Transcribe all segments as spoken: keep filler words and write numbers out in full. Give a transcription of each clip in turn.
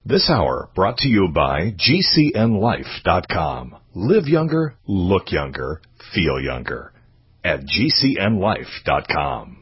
This hour brought to you by G C N life dot com. Live younger, look younger, feel younger. At G C N life dot com.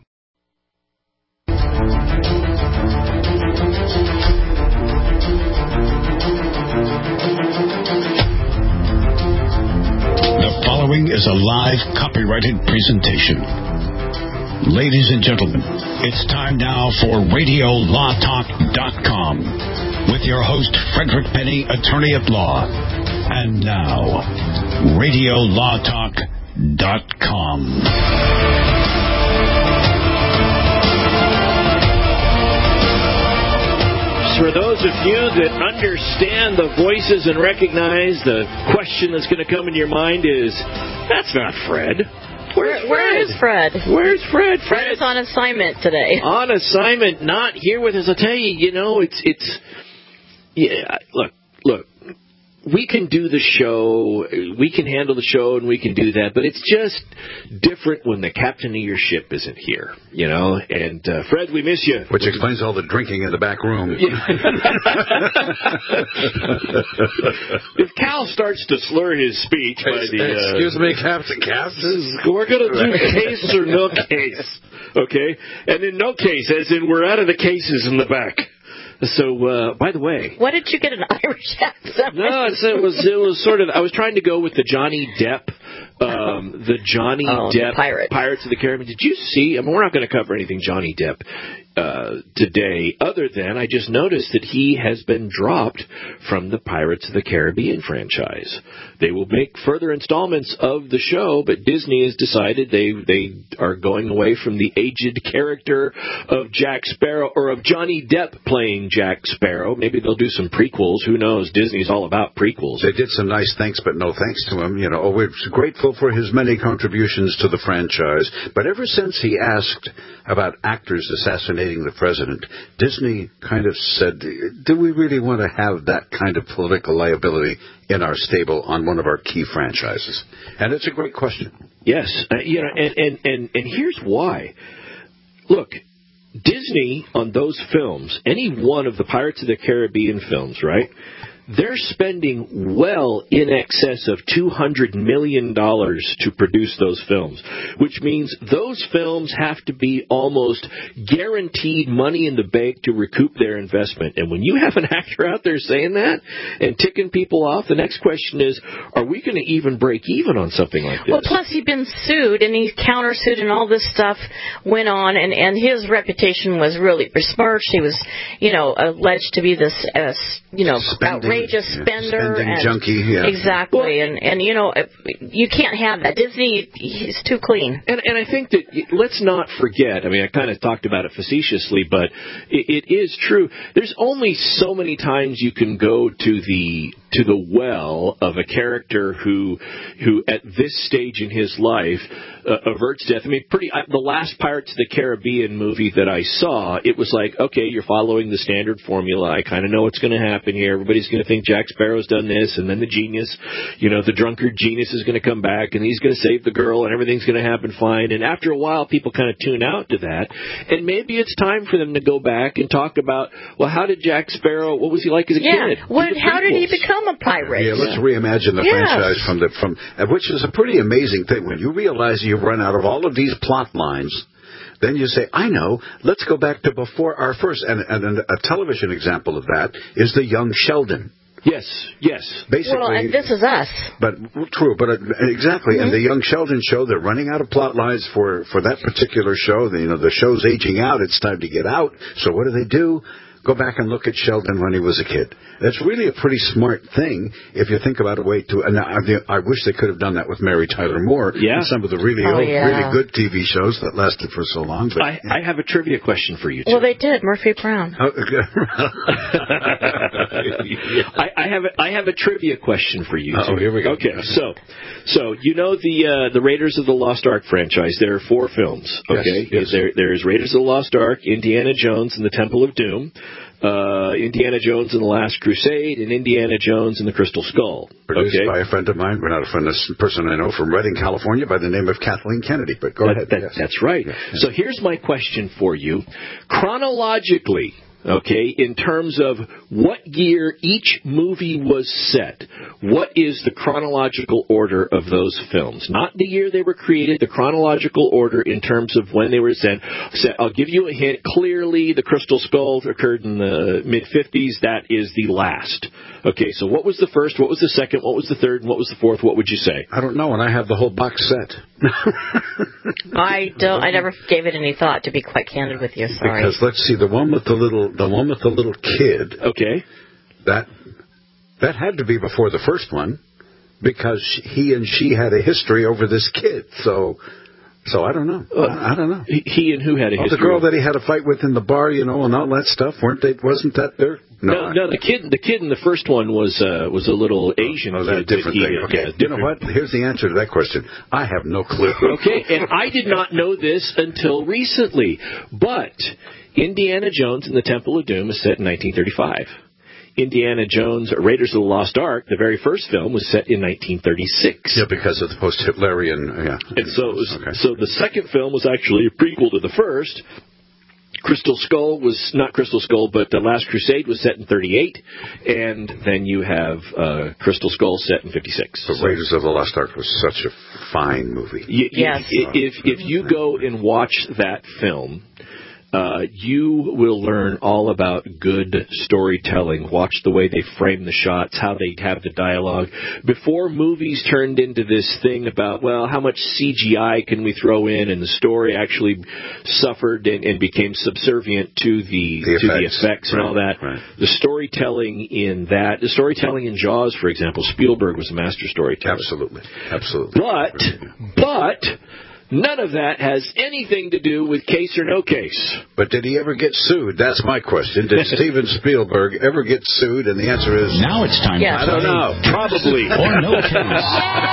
The following is a live copyrighted presentation. Ladies and gentlemen, it's time now for Radio Law Talk dot com with your host, Frederick Penny, attorney at law. And now, Radio Law Talk dot com. For those of you that understand the voices and recognize the question that's going to come in your mind is, that's not Fred. Where's Fred? Where is Fred? Where's Fred? Fred, Fred is on assignment today. On assignment, not here with us. I'll tell you, you know, it's, it's, yeah, look, look. We can do the show, we can handle the show, and we can do that, but it's just different when the captain of your ship isn't here, you know? And, uh, Fred, we miss you. Which explains all the drinking in the back room. If Cal starts to slur his speech by the... Uh, Excuse me, Captain Cass? We're going to do case or no case, okay? And in no case, as in we're out of the cases in the back. So, uh, by the way... What did you get an Irish accent? No, it's, it was it was sort of... I was trying to go with the Johnny Depp, um, the Johnny oh, Depp Pirate. Pirates of the Caribbean. Did you see... I mean, we're not going to cover anything Johnny Depp uh, today, other than I just noticed that he has been dropped from the Pirates of the Caribbean franchise. They will make further installments of the show, but Disney has decided they, they are going away from the aged character of Jack Sparrow, or of Johnny Depp playing Jack Sparrow. Maybe they'll do some prequels. Who knows? Disney's all about prequels. They did some nice thanks, but no thanks to him. You know, we're grateful for his many contributions to the franchise. But ever since he asked about actors assassinating the president, Disney kind of said, do we really want to have that kind of political liability in our stable on one of our key franchises? And it's a great question. Yes. Uh, you know, and, and, and, and here's why. Look, Disney, on those films, any one of the Pirates of the Caribbean films, right, they're spending well in excess of two hundred million dollars to produce those films, which means those films have to be almost guaranteed money in the bank to recoup their investment. And when you have an actor out there saying that and ticking people off, the next question is, are we going to even break even on something like this? Well, plus he'd been sued, and he countersued, and all this stuff went on, and, and his reputation was really besmirched. He was, you know, alleged to be this, uh, you know, Spending. outrageous spender, Spending and junkie, yeah. Exactly, well, and and you know, you can't have that. Disney, he's too clean. And, and I think that let's not forget. I mean, I kind of talked about it facetiously, but it, it is true. There's only so many times you can go to the to the well of a character who who at this stage in his life uh, averts death. I mean, pretty. I, the last Pirates of the Caribbean movie that I saw, it was like, okay, you're following the standard formula. I kind of know what's going to happen here. Everybody's going to think Jack Sparrow's done this, and then the genius, you know, the drunkard genius is going to come back, and he's going to save the girl, and everything's going to happen fine. And after a while, people kind of tune out to that, and maybe it's time for them to go back and talk about, well, how did Jack Sparrow? What was he like as a yeah. kid? What? How did he become a pirate? Yeah, let's reimagine the yes. franchise from the from, which is a pretty amazing thing when you realize you've run out of all of these plot lines. Then you say, I know, let's go back to before our first. And, and a television example of that is the Young Sheldon. Yes, yes. Basically, well, and This Is Us. But true, but uh, exactly. Mm-hmm. And the Young Sheldon show, they're running out of plot lines for, for that particular show. The, you know, the show's aging out. It's time to get out. So what do they do? Go back and look at Sheldon when he was a kid. That's really a pretty smart thing if you think about a way to. And I, I wish they could have done that with Mary Tyler Moore. Yeah. And some of the really oh, old, yeah. really good T V shows that lasted for so long. But, I, I have a trivia question for you, too. Well, they did. Murphy Brown. Oh, I, I have a, I have a trivia question for you. Oh, here we go. Okay, so so you know the uh, the Raiders of the Lost Ark franchise. There are four films. Okay, yes, yes. There there is Raiders of the Lost Ark, Indiana Jones and the Temple of Doom, uh, Indiana Jones and the Last Crusade, and Indiana Jones and the Crystal Skull. Produced okay? by a friend of mine, well, not a friend, a person I know from Redding, California, by the name of Kathleen Kennedy. But go that, ahead. That, yes. That's right. Yeah, yeah. So here's my question for you. Chronologically, Okay, in terms of what year each movie was set, what is the chronological order of those films? Not the year they were created, the chronological order in terms of when they were set. I'll give you a hint. Clearly, The Crystal Skull occurred in the mid-fifties. That is the last. Okay, so what was the first, what was the second, what was the third, and what was the fourth? What would you say? I don't know, and I have the whole box set. I don't. I never gave it any thought, to be quite candid with you. Sorry. Because let's see, the one with the little, the one with the little kid. Okay. That that had to be before the first one, because he and she had a history over this kid. So, so I don't know. Uh, I, I don't know. He and who had a oh, history? The girl that he had a fight with in the bar, you know, and all that stuff. Weren't they? Wasn't that there? No, no, no the kid, the kid in the first one was uh, was a little Asian. Oh, that kid different that he, thing. Okay, yeah, you know what? Here's the answer to that question. I have no clue. Okay, and I did not know this until recently, but Indiana Jones and the Temple of Doom is set in nineteen thirty-five. Indiana Jones, Raiders of the Lost Ark, the very first film, was set in nineteen thirty-six. Yeah, because of the post-Hitlerian. Yeah. And so, it was, okay. so the second film was actually a prequel to the first. Crystal Skull was not Crystal Skull, but The Last Crusade was set in thirty-eight, and then you have uh, Crystal Skull set in fifty-six. The Raiders of the Lost Ark was such a fine movie. Y- yes. If if you go and watch that film, Uh, you will learn all about good storytelling. Watch the way they frame the shots, how they have the dialogue. Before movies turned into this thing about, well, how much C G I can we throw in, and the story actually suffered and, and became subservient to the, the to effects, the effects and right, all that. Right. The storytelling in that, the storytelling in Jaws, for example, Spielberg was a master storyteller. Absolutely, absolutely. But, but. None of that has anything to do with Case or No Case. But did he ever get sued? That's my question. Did Steven Spielberg ever get sued? And the answer is... Now it's time yes. to I don't know. Probably. Or No Case.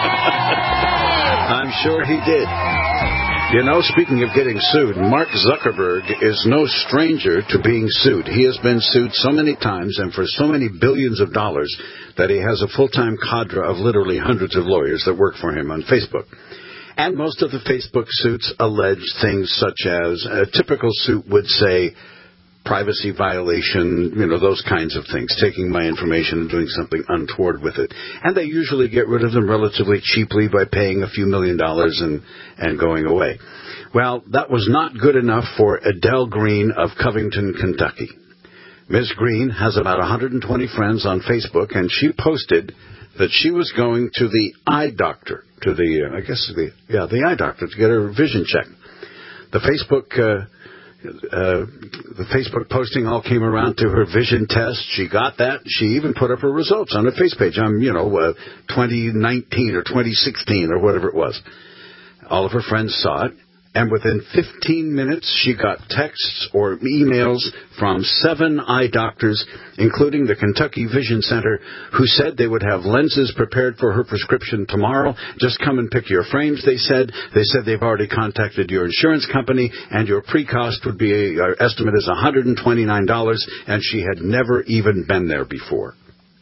I'm sure he did. You know, speaking of getting sued, Mark Zuckerberg is no stranger to being sued. He has been sued so many times and for so many billions of dollars that he has a full-time cadre of literally hundreds of lawyers that work for him on Facebook. And most of the Facebook suits allege things such as a typical suit would say privacy violation, you know, those kinds of things, taking my information and doing something untoward with it. And they usually get rid of them relatively cheaply by paying a few million dollars and, and going away. Well, that was not good enough for Adele Green of Covington, Kentucky. Miz Green has about one hundred twenty friends on Facebook, and she posted that she was going to the eye doctor, to the, uh, I guess, the yeah, the eye doctor to get her vision checked. The Facebook, uh, uh, the Facebook posting all came around to her vision test. She got that. She even put up her results on her face page. I'm, you know, uh, twenty nineteen or twenty sixteen or whatever it was. All of her friends saw it. And within fifteen minutes, she got texts or emails from seven eye doctors, including the Kentucky Vision Center, who said they would have lenses prepared for her prescription tomorrow. Just come and pick your frames, they said. They said they've already contacted your insurance company, and your pre-cost would be, a, our estimate is one hundred twenty-nine dollars, and she had never even been there before.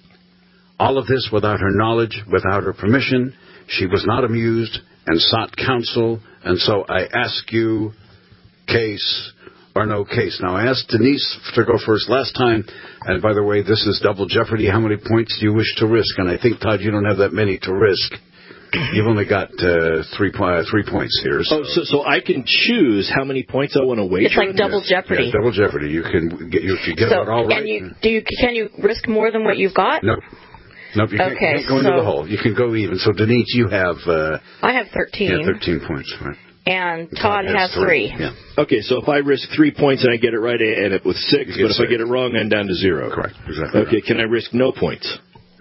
All of this without her knowledge, without her permission. She was not amused and sought counsel. And so I ask you, case or no case. Now, I asked Denise to go first last time. And by the way, this is double jeopardy. How many points do you wish to risk? And I think, Todd, you don't have that many to risk. You've only got uh, three, uh, three points here. So. Oh, so, so I can choose how many points I want to wager? It's like double yes. jeopardy. Yeah, double jeopardy. You can get, if you get so, it all right. And you, do you, can you risk more than what you've got? No. Nope, you can't, okay, can't go so into the hole. You can go even. So, Denise, you have... Uh, I have thirteen. Yeah, thirteen points, right. And Todd, Todd has, has three. three. Yeah. Okay, so if I risk three points and I get it right, I end up with six. But if six. I get it wrong, I'm down to zero. Correct, exactly. Okay, right. Can I risk no points?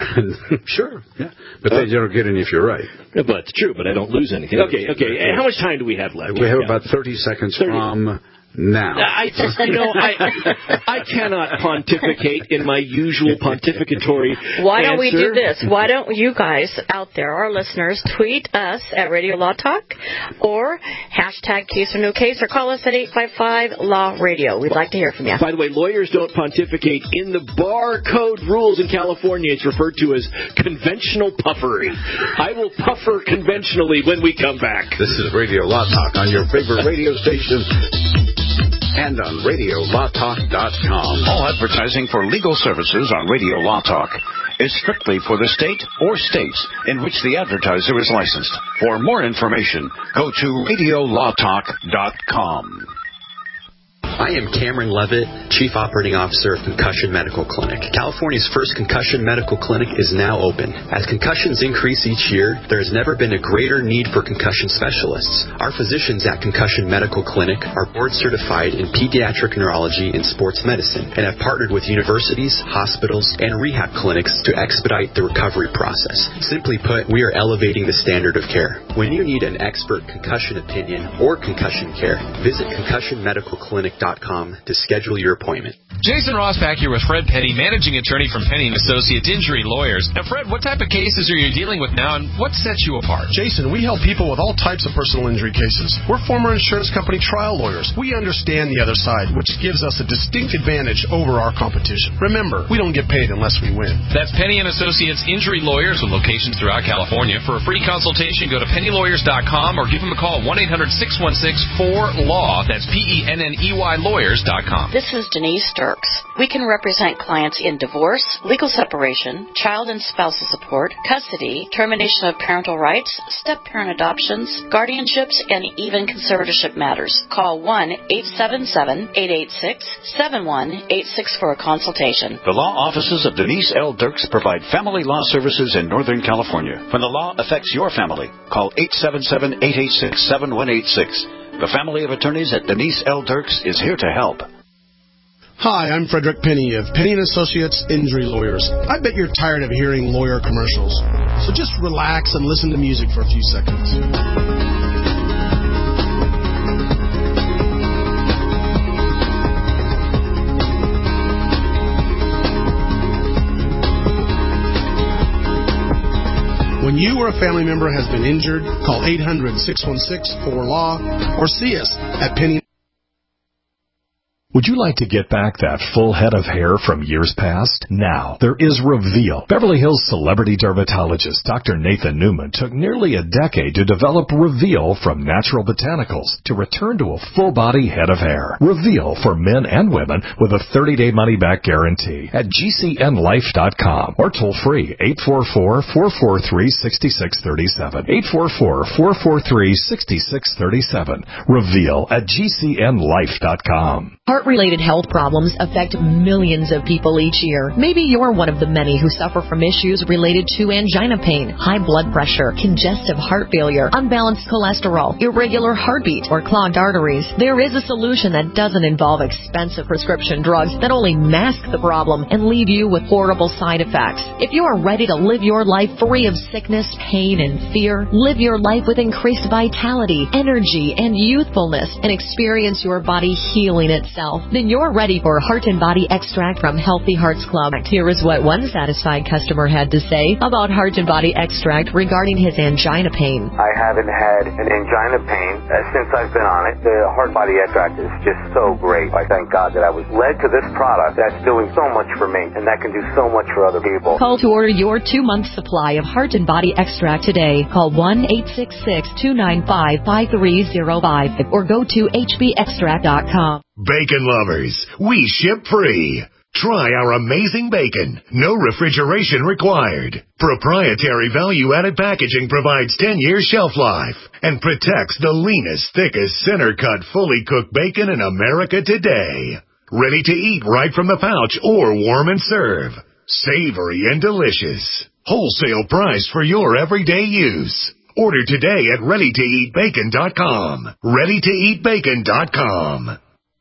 Sure, yeah. But then you don't get any if you're right. Yeah, but it's true, but I don't lose anything. Okay, okay. And how much time do we have left? We have yeah. about thirty seconds thirty. From now. I just, you know, I I cannot pontificate in my usual pontificatory Why don't answer. we do this? Why don't you guys out there, our listeners, tweet us at Radio Law Talk or hashtag case or no case or call us at eight five five law radio. We'd like to hear from you. By the way, lawyers don't pontificate. In the bar code rules in California, it's referred to as conventional puffery. I will puffer conventionally when we come back. This is Radio Law Talk on your favorite radio station. and on radio law talk dot com. All advertising for legal services on Radio Law Talk is strictly for the state or states in which the advertiser is licensed. For more information, go to radio law talk dot com. I am Cameron Levitt, Chief Operating Officer of Concussion Medical Clinic. California's first concussion medical clinic is now open. As concussions increase each year, there has never been a greater need for concussion specialists. Our physicians at Concussion Medical Clinic are board certified in pediatric neurology and sports medicine and have partnered with universities, hospitals, and rehab clinics to expedite the recovery process. Simply put, we are elevating the standard of care. When you need an expert concussion opinion or concussion care, visit concussion medical clinic dot com to schedule your appointment. Jason Ross back here with Fred Penny, managing attorney from Penny and Associates Injury Lawyers. Now, Fred, what type of cases are you dealing with now, and what sets you apart? Jason, we help people with all types of personal injury cases. We're former insurance company trial lawyers. We understand the other side, which gives us a distinct advantage over our competition. Remember, we don't get paid unless we win. That's Penny and Associates Injury Lawyers with locations throughout California. For a free consultation, go to penny lawyers dot com or give them a call, one eight hundred six one six four law. That's P E N N E Y lawyers dot com. This is Denise Dirks. We can represent clients in divorce, legal separation, child and spousal support, custody, termination of parental rights, step-parent adoptions, guardianships, and even conservatorship matters. Call one eight seven seven, eight eight six, seven one eight six for a consultation. The law offices of Denise L. Dirks provide family law services in Northern California. When the law affects your family, call eight seven seven, eight eight six, seven one eight six. The family of attorneys at Denise L. Dirks is here to help. Hi, I'm Frederick Penny of Penny and Associates Injury Lawyers. I bet you're tired of hearing lawyer commercials. So just relax and listen to music for a few seconds. When you or a family member has been injured, call eight hundred, six one six, four law or see us at Penny. Would you like to get back that full head of hair from years past? Now, there is Reveal. Beverly Hills celebrity dermatologist Doctor Nathan Newman took nearly a decade to develop Reveal from natural botanicals to return to a full-body head of hair. Reveal for men and women with a thirty-day money-back guarantee at G C N life dot com or toll-free eight four four, four four three, six six three seven. eight four four, four four three, six six three seven. Reveal at G C N life dot com. Heart-related health problems affect millions of people each year. Maybe you're one of the many who suffer from issues related to angina pain, high blood pressure, congestive heart failure, unbalanced cholesterol, irregular heartbeat, or clogged arteries. There is a solution that doesn't involve expensive prescription drugs that only mask the problem and leave you with horrible side effects. If you are ready to live your life free of sickness, pain, and fear, live your life with increased vitality, energy, and youthfulness, and experience your body healing itself, then you're ready for Heart and Body Extract from Healthy Hearts Club. Here is what one satisfied customer had to say about Heart and Body Extract regarding his angina pain. I haven't had an angina pain uh, since I've been on it. The Heart Body Extract is just so great. I thank God that I was led to this product that's doing so much for me, and that can do so much for other people. Call to order your two-month supply of Heart and Body Extract today. Call one eight six six, two nine five, five three zero five or go to H B extract dot com. Bacon lovers, we ship free. Try our amazing bacon. No refrigeration required. Proprietary value-added packaging provides ten years shelf life and protects the leanest, thickest, center-cut, fully cooked bacon in America today. Ready to eat right from the pouch or warm and serve. Savory and delicious. Wholesale price for your everyday use. Order today at ready to eat bacon dot com. ready to eat bacon dot com.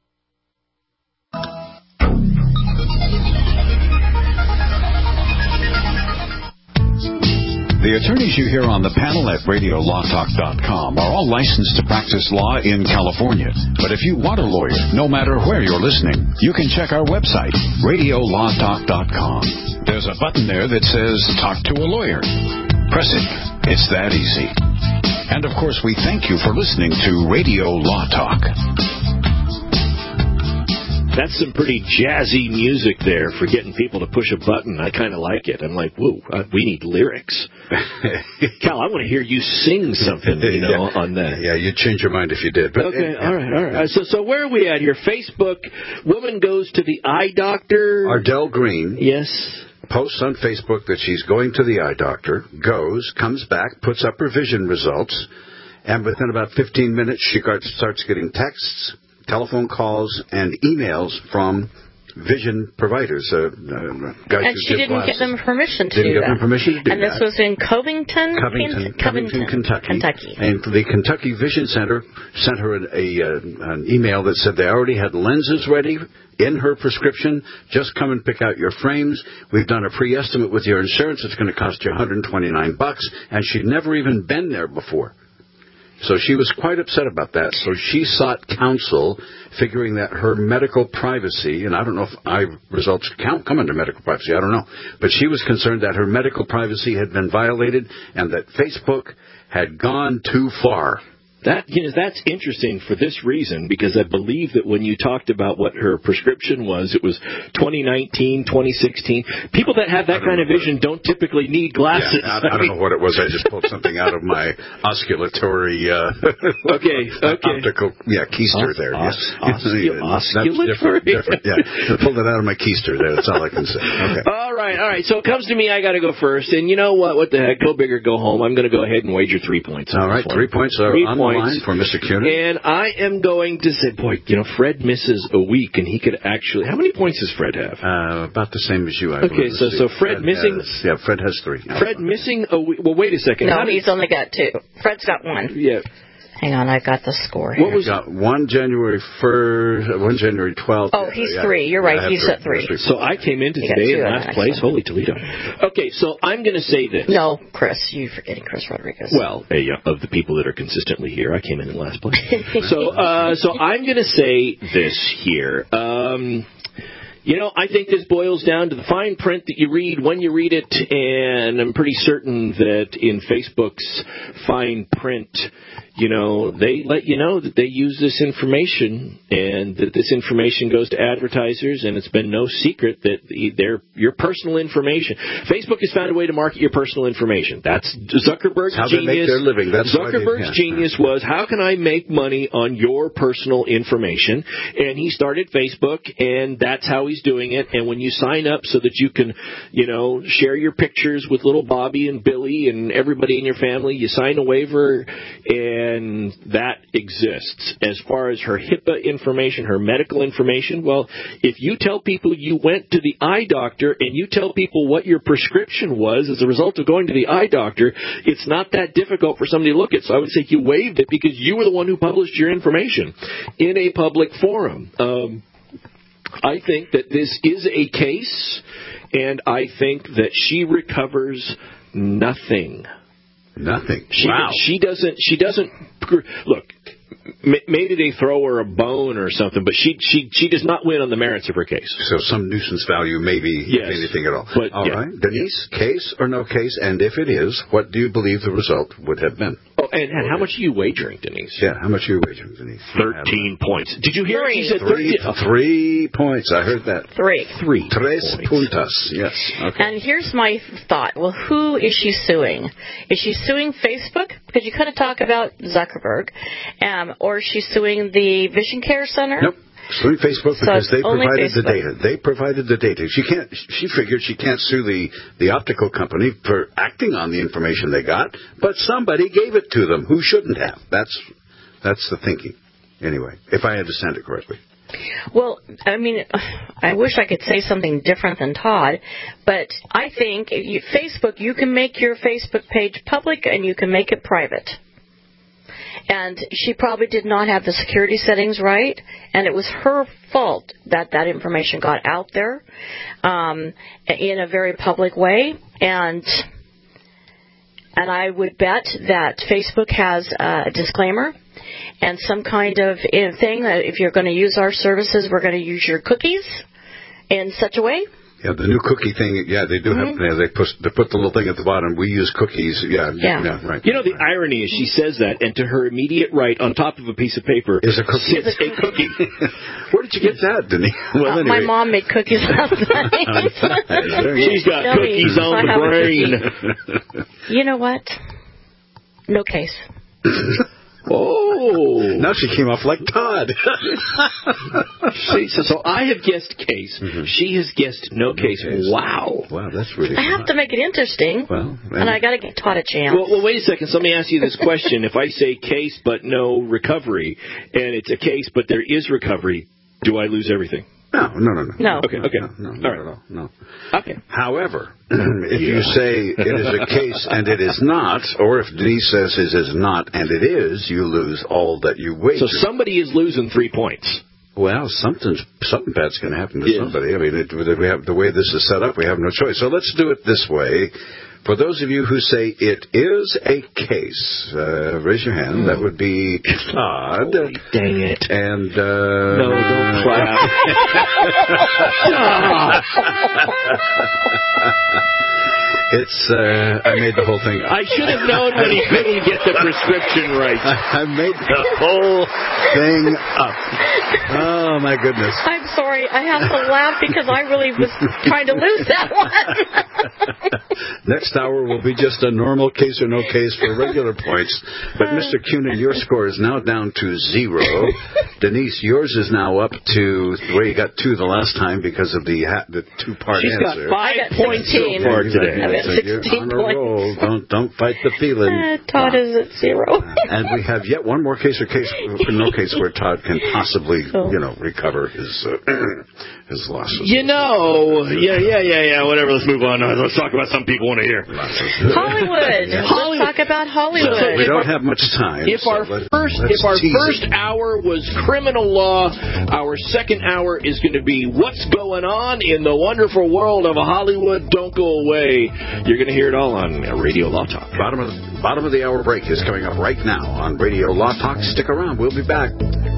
The attorneys you hear on the panel at radio law talk dot com are all licensed to practice law in California. But if you want a lawyer, no matter where you're listening, you can check our website, radio law talk dot com. There's a button there that says Talk to a Lawyer. Press it. It's that easy. And of course, we thank you for listening to Radio Law Talk. That's some pretty jazzy music there for getting people to push a button. I kind of like it. I'm like, whoa, uh, we need lyrics. Cal, I want to hear you sing something, you know, yeah. on that. Yeah, you'd change your mind if you did. But okay, it, all right, all right. So, so where are we at here? Facebook, woman goes to the eye doctor. Ardell Green. Yes. Posts on Facebook that she's going to the eye doctor, goes, comes back, puts up her vision results, and within about fifteen minutes, she got, starts getting texts, telephone calls, and emails from vision providers. Uh, uh, guys and she didn't glasses. give them permission to didn't do give that. them permission to do and that. this was in Covington, Covington, Covington, Covington, Kentucky. Kentucky. And the Kentucky Vision Center sent her an, a, uh, an email that said they already had lenses ready in her prescription. Just come and pick out your frames. We've done a pre-estimate with your insurance. It's going to cost you one hundred twenty-nine bucks. And she'd never even been there before. So she was quite upset about that. So she sought counsel, figuring that her medical privacy, and I don't know if eye results count, come under medical privacy, I don't know. But she was concerned that her medical privacy had been violated and that Facebook had gone too far. That, you know, that's interesting for this reason, because I believe that when you talked about what her prescription was, it was twenty nineteen, twenty sixteen. People that have that kind of vision don't typically need glasses. Yeah, I, I don't know what it was. I just pulled something out of my osculatory uh, okay, okay. optical yeah, keister Os- there. Os- yeah. oscul- That's different, different. Yeah, pulled it out of my keister there. That's all I can say. Okay. All right, all right. So it comes to me. I got to go first. And you know what? What the heck? Go big or go home. I'm going to go ahead and wager three points. All right, three points are three on points. the line for Mister Cunin. And I am going to say, boy, you know, Fred misses a week, and he could actually. How many points does Fred have? Uh, about the same as you. I okay, believe. so so Fred, Fred missing. Has, yeah, Fred has three. Fred missing a week. Well, wait a second. No, How he's did, only got two. Fred's got one. Yeah. Hang on, I've got the score What here. was got one January first, one January twelfth. Oh, he's yeah, three. You're right. He's three. at three. So I came into You today got two in last place. Holy Toledo. Okay, so I'm going to say this. No, Chris. You're forgetting Chris Rodriguez. Well, a, uh, of the people that are consistently here, I came in in last place. so, uh, so I'm going to say this here. Um, You know, I think this boils down to the fine print that you read when you read it, and I'm pretty certain that in Facebook's fine print, you know, they let you know that they use this information and that this information goes to advertisers, and it's been no secret that they're your personal information. Facebook has found a way to market your personal information. That's Zuckerberg's how genius. They make their living. That's Zuckerberg's they, yeah. genius was, how can I make money on your personal information? And he started Facebook, and that's how he's doing it. And when you sign up so that you can, you know, share your pictures with little Bobby and Billy and everybody in your family, you sign a waiver, and that exists. As far as her HIPAA information, her medical information, well, if you tell people you went to the eye doctor and you tell people what your prescription was as a result of going to the eye doctor, it's not that difficult for somebody to look at. So I would say you waived it because you were the one who published your information in a public forum. Um, I think that this is a case, and I think that she recovers nothing. Nothing. She, wow. She doesn't. She doesn't. Look, maybe they throw her a bone or something, but she she she does not win on the merits of her case. So some nuisance value, maybe, yes. if anything at all. But, all yeah. right, Denise, case or no case, and if it is, what do you believe the result would have been? Oh, and, and how much are you wagering, Denise? Yeah, how much are you wagering, Denise? Thirteen points. Did you hear? Three. She said three. thirteen. Three points. I heard that. Three. Three. Tres points. puntas. Yes. Okay. And here's my thought. Well, who is she suing? Is she suing Facebook? Because you kind of talk about Zuckerberg. Um, or is she suing the Vision Care Center? Nope. Suing Facebook because so they provided Facebook. the data. They provided the data. She can't. She figured she can't sue the the optical company for acting on the information they got, but somebody gave it to them who shouldn't have. That's that's the thinking. Anyway, if I understand it correctly. Well, I mean, I wish I could say something different than Todd, but I think if you, Facebook, you can make your Facebook page public and you can make it private. And she probably did not have the security settings right, and it was her fault that that information got out there um, in a very public way. And and I would bet that Facebook has a disclaimer and some kind of thing that if you're going to use our services, we're going to use your cookies in such a way. Yeah, the new cookie thing, yeah, they do mm-hmm. have, they put, they put the little thing at the bottom. We use cookies, yeah, yeah, yeah right. You know, the irony is she says that, and to her immediate right, on top of a piece of paper, is a cookie. Sits a cookie. Where did you get that, Denise? Well, uh, anyway. My mom made cookies last night. She's got Tell cookies me. on I the brain. You know what? No case. Oh. Now she came off like Todd. See, so, so I have guessed case. Mm-hmm. She has guessed no, no case. case. Wow. Wow, that's really I have to make it interesting. Well, and I got to get Todd a chance. Well, well, wait a second. So let me ask you this question. If I say case but no recovery, and it's a case but there is recovery, do I lose everything? No, no, no, no. No. Okay, okay. No, no, no, All right. no, no. Okay. However, if yeah. you say it is a case and it is not, or if Denise says it is not and it is, you lose all that you wagered. So somebody is losing three points. Well, something's, something bad's going to happen to yes. somebody. I mean, it, we have the way this is set up, we have no choice. So let's do it this way. For those of you who say it is a case, uh, raise your hand. That would be Todd. Holy dang it. And, uh... No, don't clap. It's, uh, I made the whole thing up. I should have known when he couldn't get the prescription right. I, I made the whole thing up. Oh, my goodness. I'm sorry. I have to laugh because I really was trying to lose that one. Next hour will be just a normal case or no case for regular points. But, Mister Cunin, your score is now down to zero. Denise, yours is now up to, well, you got two the last time because of the ha- the two-part She's answer. She's got five got points so far today. So you're on a roll. Don't don't fight the feeling. Uh, Todd is at zero. And we have yet one more case or case, no case where Todd can possibly, oh. you know, recover his uh, his losses. You know, yeah, yeah, yeah, yeah. Whatever. Let's move on. Let's talk about some people want to hear. Hollywood. Hollywood. Let's talk about Hollywood. So we don't have much time. If so our let, first if our first it. hour was criminal law, our second hour is going to be what's going on in the wonderful world of Hollywood. Don't go away. You're going to hear it all on Radio Law Talk. Bottom of the, bottom of the hour break is coming up right now on Radio Law Talk. Stick around. We'll be back.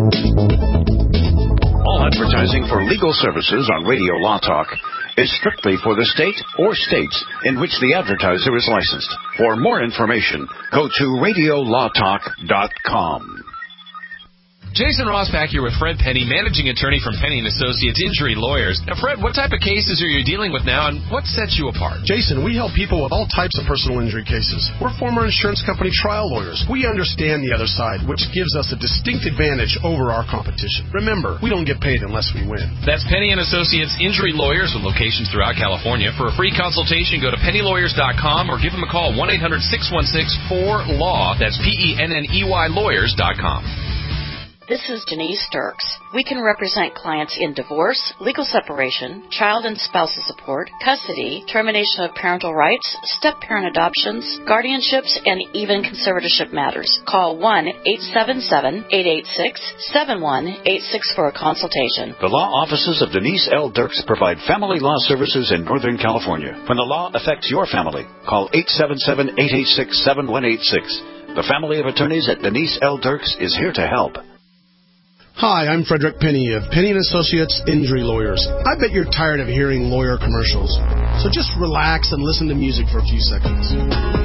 All advertising for legal services on Radio Law Talk is strictly for the state or states in which the advertiser is licensed. For more information, go to radio law talk dot com. Jason Rossback here with Fred Penny, managing attorney from Penny and Associates Injury Lawyers. Now, Fred, what type of cases are you dealing with now, and what sets you apart? Jason, we help people with all types of personal injury cases. We're former insurance company trial lawyers. We understand the other side, which gives us a distinct advantage over our competition. Remember, we don't get paid unless we win. That's Penny and Associates Injury Lawyers with locations throughout California. For a free consultation, go to penny lawyers dot com or give them a call, one eight hundred six one six four L A W. That's P E N N E Y lawyers dot com. This is Denise Dirks. We can represent clients in divorce, legal separation, child and spousal support, custody, termination of parental rights, step-parent adoptions, guardianships, and even conservatorship matters. Call one eight seven seven, eight eight six, seven one eight six for a consultation. The law offices of Denise L. Dirks provide family law services in Northern California. When the law affects your family, call eight seven seven, eight eight six, seven one eight six. The family of attorneys at Denise L. Dirks is here to help. Hi, I'm Frederick Penny of Penny and Associates Injury Lawyers. I bet you're tired of hearing lawyer commercials. So just relax and listen to music for a few seconds.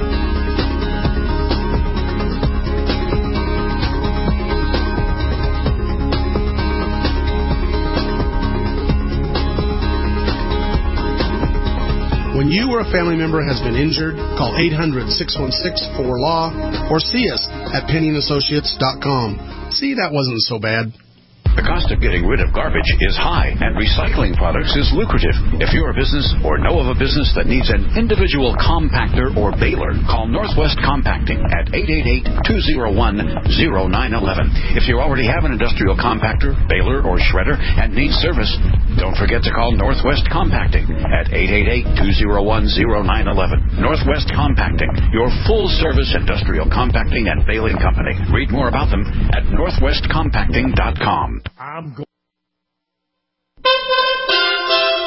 When you or a family member has been injured, call eight hundred, six one six, four L A W or see us at penny and associates dot com. See, that wasn't so bad. The cost of getting rid of garbage is high, and recycling products is lucrative. If you're a business or know of a business that needs an individual compactor or baler, call Northwest Compacting at eight eight eight, two oh one, oh nine one one. If you already have an industrial compactor, baler, or shredder and need service, don't forget to call Northwest Compacting at eight eight eight, two oh one, oh nine one one. Northwest Compacting, your full-service industrial compacting and baling company. Read more about them at northwest compacting dot com. I'm going.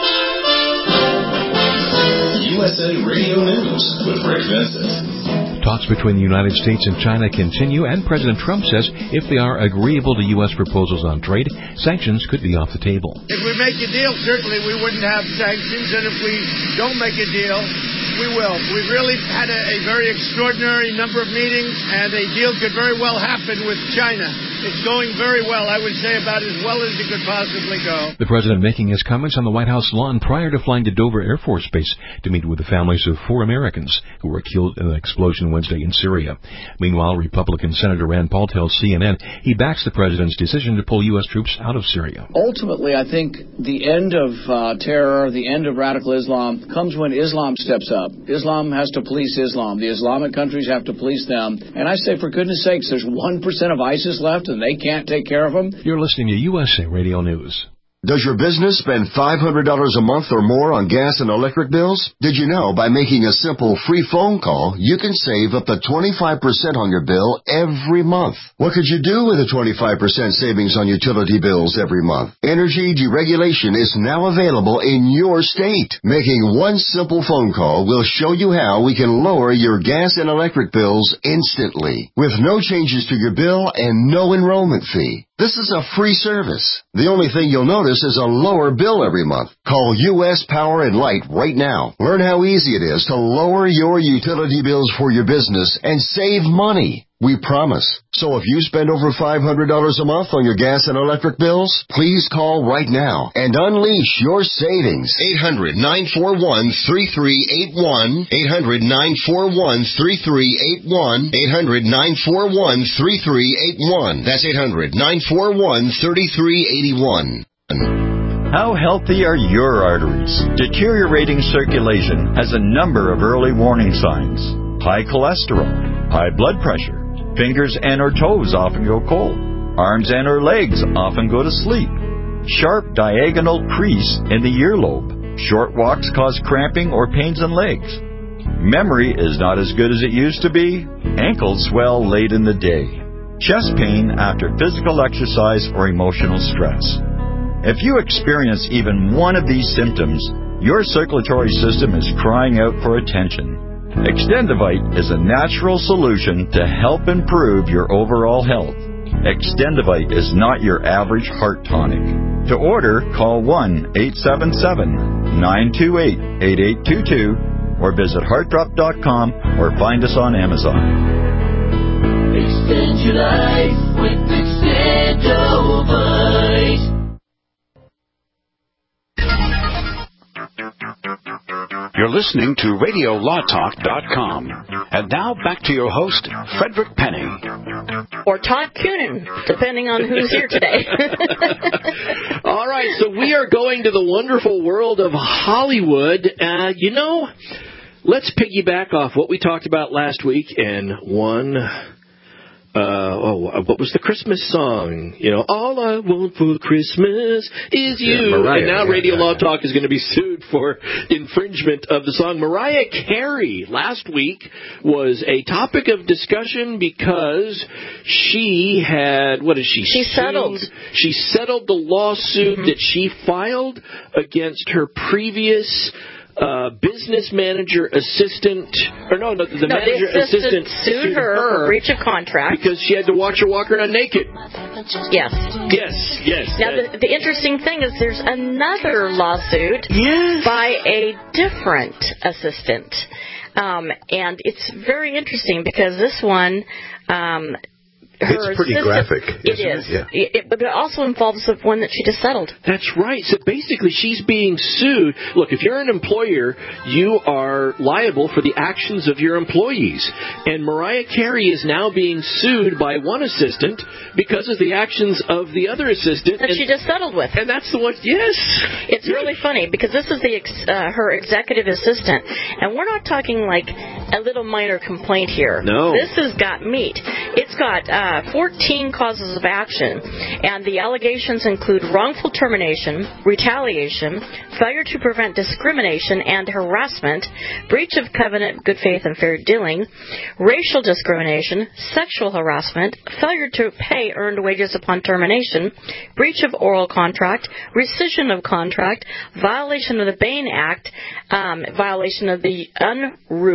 U S A Radio News with Rick Vincent. Talks between the United States and China continue, and President Trump says if they are agreeable to U S proposals on trade, sanctions could be off the table. If we make a deal, certainly we wouldn't have sanctions, and if we don't make a deal, we will. We've really had a, a very extraordinary number of meetings, and a deal could very well happen with China. It's going very well, I would say, about as well as it could possibly go. The president making his comments on the White House lawn prior to flying to Dover Air Force Base to meet with the families of four Americans who were killed in an explosion Wednesday in Syria. Meanwhile, Republican Senator Rand Paul tells C N N he backs the president's decision to pull U S troops out of Syria. Ultimately, I think the end of uh, terror, the end of radical Islam, comes when Islam steps up. Islam has to police Islam. The Islamic countries have to police them. And I say, for goodness sakes, there's one percent of ISIS left and they can't take care of them. You're listening to U S A Radio News. Does your business spend five hundred dollars a month or more on gas and electric bills? Did you know by making a simple free phone call, you can save up to twenty-five percent on your bill every month? What could you do with a twenty-five percent savings on utility bills every month? Energy deregulation is now available in your state. Making one simple phone call will show you how we can lower your gas and electric bills instantly, with no changes to your bill and no enrollment fee. This is a free service. The only thing you'll notice is a lower bill every month. Call U S Power and Light right now. Learn how easy it is to lower your utility bills for your business and save money. We promise. So if you spend over five hundred dollars a month on your gas and electric bills, please call right now and unleash your savings. eight hundred, nine four one, three three eight one. eight hundred, nine four one, three three eight one. eight hundred, nine four one, three three eight one. That's eight hundred, nine four one, three three eight one. How healthy are your arteries? Deteriorating circulation has a number of early warning signs. High cholesterol, high blood pressure. Fingers and or toes often go cold. Arms and or legs often go to sleep. Sharp diagonal crease in the earlobe. Short walks cause cramping or pains in legs. Memory is not as good as it used to be. Ankles swell late in the day. Chest pain after physical exercise or emotional stress. If you experience even one of these symptoms, your circulatory system is crying out for attention. Extendivite is a natural solution to help improve your overall health. Extendivite is not your average heart tonic. To order, call one eight seven seven, nine two eight, eight eight two two or visit heart drop dot com or find us on Amazon. Extend your life with Extendivite. You're listening to radio law talk dot com. And now back to your host, Frederick Penny. Or Todd Coonan, depending on who's here today. All right, so we are going to the wonderful world of Hollywood. Uh, you know, let's piggyback off what we talked about last week and one... Uh, oh, what was the Christmas song? You know, all I want for Christmas is you. Yeah, Mariah, and now yeah, Radio yeah, Law yeah. Talk is going to be sued for infringement of the song. Mariah Carey last week was a topic of discussion because she had, what is she? She settled. Sued, she settled the lawsuit mm-hmm. that she filed against her previous Uh, business manager assistant, or no, no the no, manager the assistant, assistant sued her, her for breach of contract because she had to watch her walk around naked. Yes. Yes, yes. Now, the, the interesting thing is there's another lawsuit yes. by a different assistant. Um, and it's very interesting because this one... Um, It's pretty graphic. It is. It? Yeah. It, but it also involves the one that she just settled. That's right. So basically, she's being sued. Look, if you're an employer, you are liable for the actions of your employees. And Mariah Carey is now being sued by one assistant because of the actions of the other assistant. That and, she just settled with. And that's the one, yes. It's really funny because this is the ex, uh, her executive assistant. And we're not talking like a little minor complaint here. No. This has got meat. It's got... Uh, fourteen causes of action, and the allegations include wrongful termination, retaliation, failure to prevent discrimination and harassment, breach of covenant, good faith and fair dealing, racial discrimination, sexual harassment, failure to pay earned wages upon termination, breach of oral contract, rescission of contract, violation of the Bain Act, um, violation of the U N R U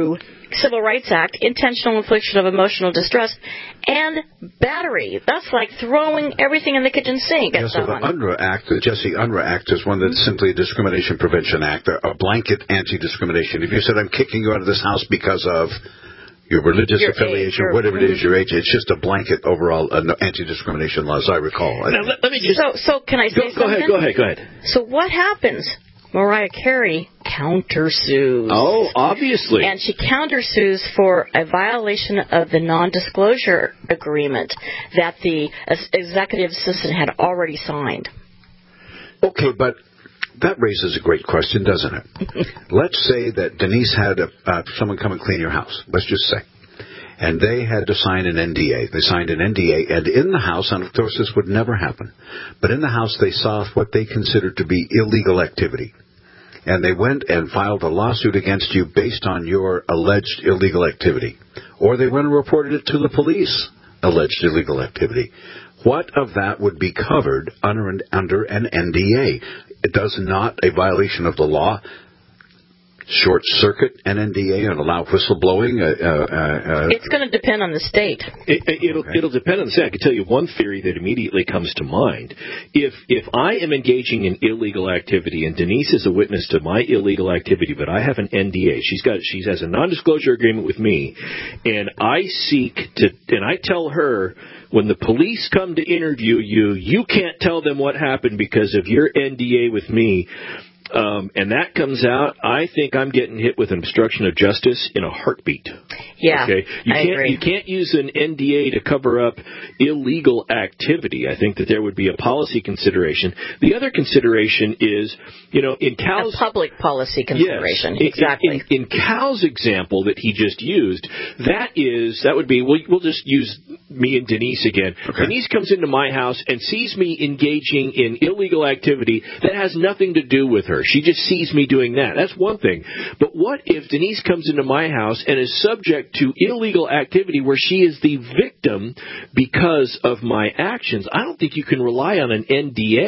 Civil Rights Act, intentional infliction of emotional distress, and battery. That's like throwing everything in the kitchen sink at yeah, so someone. the UNRRA Act, the Jesse UNRRA Act, is one that's simply a Discrimination Prevention Act, a blanket anti-discrimination. If you said, I'm kicking you out of this house because of your religious your affiliation, age, whatever it is, your age, it's just a blanket overall uh, anti-discrimination law, as I recall. Now, let, let me just... So, so can I say go, something? Go ahead, go ahead, go ahead. So what happens? Mariah Carey countersues. Oh, obviously. And she countersues for a violation of the non-disclosure agreement that the executive assistant had already signed. Okay, but that raises a great question, doesn't it? Let's say that Denise had a, uh, someone come and clean your house, let's just say. And they had to sign an N D A. They signed an N D A, and in the house, and of course this would never happen, but in the house they saw what they considered to be illegal activity. And they went and filed a lawsuit against you based on your alleged illegal activity. Or they went and reported it to the police, alleged illegal activity. What of that would be covered under an, under an N D A? It does not a violation of the law short-circuit an N D A and allow whistleblowing? Uh, uh, uh, it's going to depend on the state. It, it'll, okay. it'll depend on the state. I can tell you one theory that immediately comes to mind. If if I am engaging in illegal activity and Denise is a witness to my illegal activity, but I have an N D A, she's got she has a non-disclosure agreement with me, and I seek to, and I tell her, when the police come to interview you, you can't tell them what happened because of your N D A with me. Um, and that comes out, I think I'm getting hit with an obstruction of justice in a heartbeat. Yeah, okay? You I can't, agree. You can't use an N D A to cover up illegal activity. I think that there would be a policy consideration. The other consideration is, you know, in Cal's... A public policy consideration, yes, exactly. In, in, in Cal's example that he just used, that is, that would be, we'll, we'll just use me and Denise again. Okay. Denise comes into my house and sees me engaging in illegal activity that has nothing to do with her. She just sees me doing that. That's one thing. But what if Denise comes into my house and is subject to illegal activity where she is the victim because of my actions? I don't think you can rely on an N D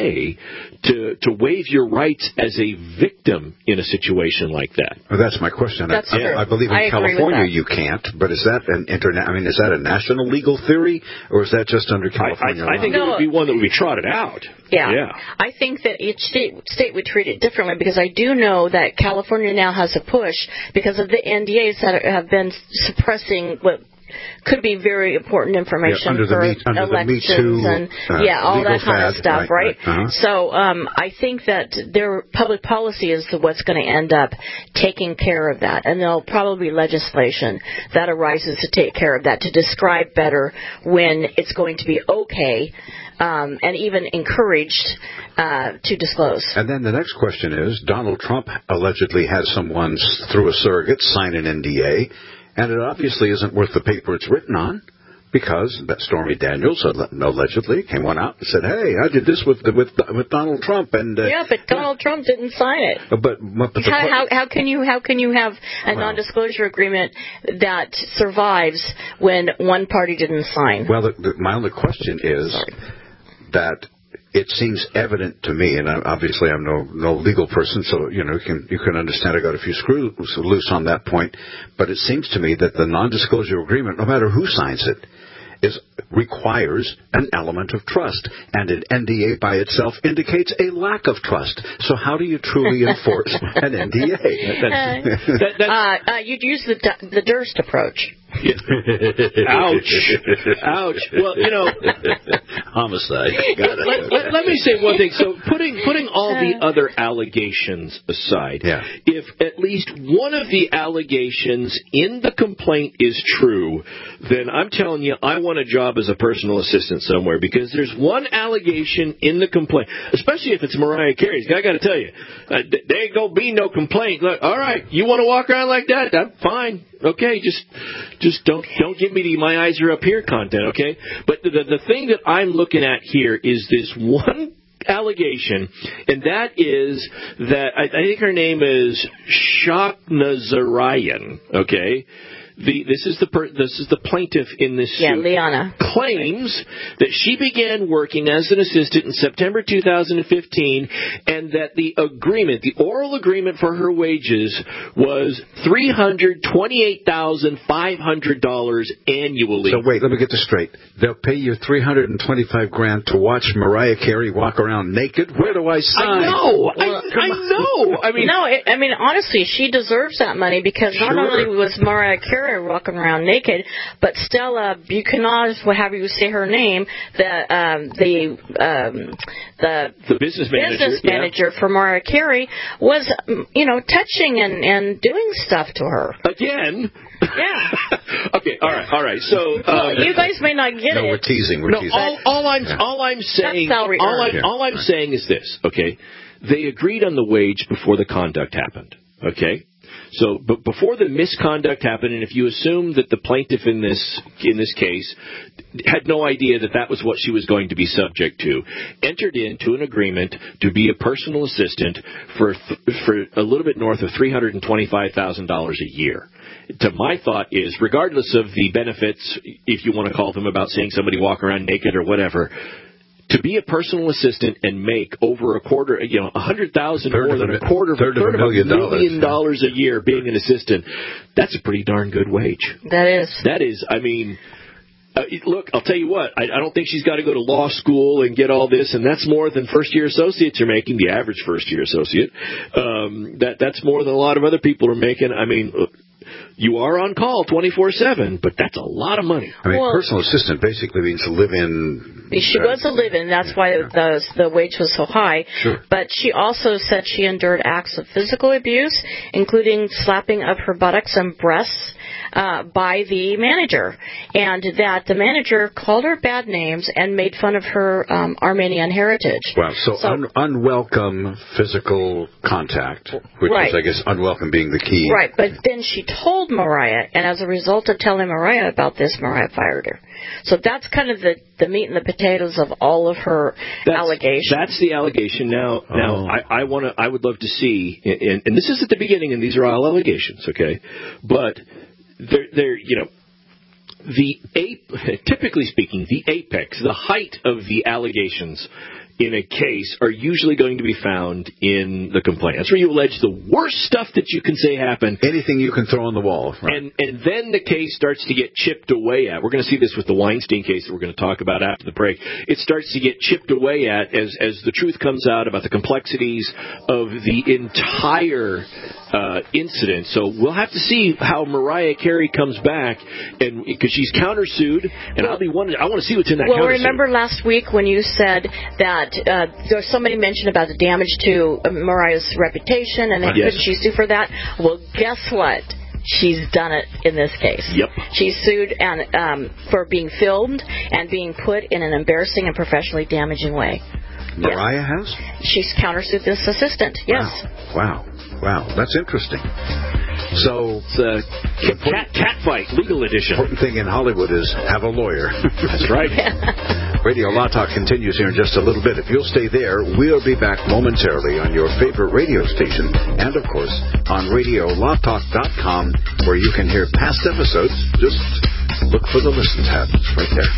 A to, to waive your rights as a victim in a situation like that. Well, that's my question. That's I, true. I believe in I agree California with that. you can't, but is that an interna- I mean, is that a national legal theory, or is that just under California I, I, law? I think No. it would be one that would be trotted out. Yeah. Yeah. I think that each state, state would treat it differently because I do know that California now has a push because of the N D As that have been suppressing what could be very important information yeah, under for the me, under elections the Me Too, and uh, yeah, all legal that kind fad, of stuff, right? right? right. Uh-huh. So um, I think that their public policy is what's going to end up taking care of that, and there'll probably be legislation that arises to take care of that, to describe better when it's going to be okay. Um, and even encouraged uh, to disclose. And then the next question is, Donald Trump allegedly had someone, through a surrogate, sign an N D A, and it obviously isn't worth the paper it's written on, because that Stormy Daniels allegedly came one out and said, hey, I did this with with, with Donald Trump. and uh, Yeah, but Donald Trump didn't sign it. But, but the, How, how, how can you how can you have a Well, non-disclosure agreement that survives when one party didn't sign? Well, the, the, my only question is Sorry. that it seems evident to me, and I, obviously I'm no no legal person, so you know you can you can understand I got a few screws loose on that point. But it seems to me that the non-disclosure agreement, no matter who signs it, is requires an element of trust, and an N D A by itself indicates a lack of trust. So how do you truly enforce an N D A? That's, that, that's, uh, uh, you'd use the the Durst approach. Ouch. Ouch. Well, you know, homicide. Got it. Let, let, let me say one thing. So putting putting all the other allegations aside, yeah. if at least one of the allegations in the complaint is true, then I'm telling you, I want a job as a personal assistant somewhere, because there's one allegation in the complaint, especially if it's Mariah Carey's. I got to tell you, uh, there ain't gonna be no complaint. Look, all right, you want to walk around like that? I'm fine. Okay, just just don't don't give me the my eyes are up here content, okay? But the the, the thing that I'm looking at here is this one allegation, and that is that I, I think her name is Shak Nazarian, okay? the this is the per, this is the plaintiff in this Yeah, suit. Liana. Claims that she began working as an assistant in September two thousand fifteen, and that the agreement, the oral agreement for her wages, was three hundred twenty-eight thousand five hundred dollars annually. So wait, let me get this straight. They'll pay you three hundred twenty-five grand to watch Mariah Carey walk around naked? Where do I sign? I know. I, I know. I mean, no. It, I mean, honestly, she deserves that money because not Sure. only was Mariah Carey walking around naked, but Stella Buchanan, whatever you say her name, the um, the um, the the business manager, business manager yeah. for Mariah Carey was, you know, touching and and doing stuff to her again. Yeah. Okay. All right. All right. So well, um, you guys may not get no, it. we're teasing. We're no, teasing. all, all I'm yeah. all I'm saying That's salary all, I, earned. all I'm right. saying is this. Okay, they agreed on the wage before the conduct happened. Okay. So, but before the misconduct happened, and if you assume that the plaintiff in this in this case had no idea that that was what she was going to be subject to, entered into an agreement to be a personal assistant for for a little bit north of three hundred and twenty-five thousand dollars a year. To my thought is, regardless of the benefits, if you want to call them, about seeing somebody walk around naked or whatever, to be a personal assistant and make over a quarter, you know, a hundred thousand more than a quarter of a third of a third of a million million dollars. dollars a year being an assistant, that's a pretty darn good wage. That is. That is, I mean, uh, look, I'll tell you what, I, I don't think she's got to go to law school and get all this, and that's more than first-year associates are making, the average first-year associate. Um, that That's more than a lot of other people are making. I mean, look, you are on call twenty-four seven, but that's a lot of money. I mean, Well- personal assistant basically means to live in. She was a live-in. That's why the the wage was so high. Sure. But she also said she endured acts of physical abuse, including slapping of her buttocks and breasts uh, by the manager, and that the manager called her bad names and made fun of her um, Armenian heritage. Wow, so, So- un- unwelcome physical contact, which Right. is, I guess, unwelcome being the key. Right, but then she told Mariah, and as a result of telling Mariah about this, Mariah fired her. So that's kind of the, the meat and the potatoes of all of her That's, allegations. That's the allegation. Now, Oh. now I, I want to. I would love to see, and, and this is at the beginning, and these are all allegations, okay? But they're, they're you know, the ape, typically speaking, the apex, the height of the allegations in a case are usually going to be found in the complaint. That's where you allege the worst stuff that you can say happened. Anything you can throw on the wall. Right. And and then the case starts to get chipped away at. We're going to see this with the Weinstein case that we're going to talk about after the break. It starts to get chipped away at as, as the truth comes out about the complexities of the entire uh, incident. So we'll have to see how Mariah Carey comes back, and because she's countersued, and I'll be wondering, I want to see what's in that Well, countersuit. remember last week when you said that uh, there was somebody mentioned about the damage to uh, Mariah's reputation, and then Yes. couldn't she sue for that? Well, guess what? She's done it in this case. Yep. She's sued and um, for being filmed and being put in an embarrassing and professionally damaging way. Mariah has? She's countersued this assistant. Yes. Wow. Wow. Wow. That's interesting. So, it's a cat, cat fight, legal edition. Important thing in Hollywood is have a lawyer. That's right. Radio Law Talk continues here in just a little bit. If you'll stay there, we'll be back momentarily on your favorite radio station and, of course, on radio law talk dot com, where you can hear past episodes. Just look for the Listen tab. It's right there.